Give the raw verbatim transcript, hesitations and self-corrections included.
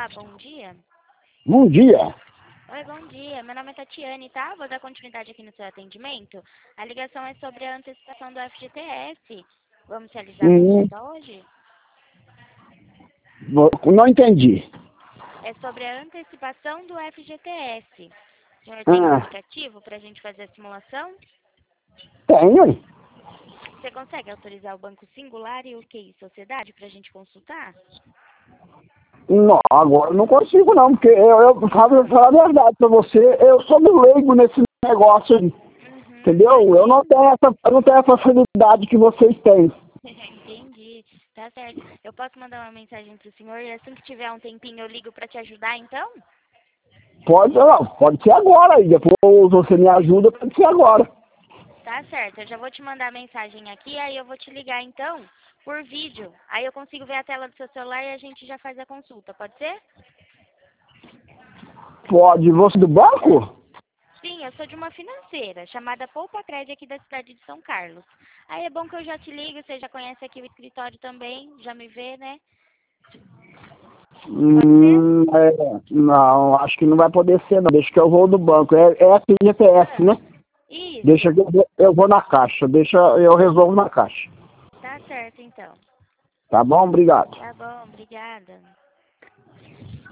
Olá, bom dia. Bom dia. Oi, bom dia. Meu nome é Tatiane, tá? Vou dar continuidade aqui no seu atendimento. A ligação é sobre a antecipação do F G T S. Vamos realizar a Hum, consulta hoje? vou- não entendi. É sobre a antecipação do F G T S. O senhor tem um Ah, aplicativo para a gente fazer a simulação? tenho. Você consegue autorizar o Banco Singular e o Q I Sociedade para a gente consultar? Não, agora eu não consigo não, porque eu, eu falo falar a verdade pra você, eu sou meio leigo nesse negócio aí, Uhum, entendeu? Eu não imagino. tenho essa, eu não tenho essa facilidade que vocês têm. Entendi. Tá certo. Eu posso mandar uma mensagem pro senhor e assim que tiver um tempinho eu ligo para te ajudar, então? Pode, não, pode ser agora aí, depois você me ajuda, pode ser agora. Tá certo, eu já vou te mandar a mensagem aqui, aí eu vou te ligar então por vídeo. Aí eu consigo ver a tela do seu celular e a gente já faz a consulta, pode ser? Pode, você do banco? Sim, eu sou de uma financeira chamada Poupa Crédito aqui da cidade de São Carlos. Aí é bom que eu já te ligo, você já conhece aqui o escritório também, já me vê, né? Pode ser? Hum, é, não, acho que não vai poder ser não, deixa que eu vou do banco, é, é F G T S, Ah, né? Deixa isso. que eu, vou- eu vou na caixa, deixa, eu resolvo na caixa. Tá certo então. Tá bom? Obrigado. Tá bom, obrigada.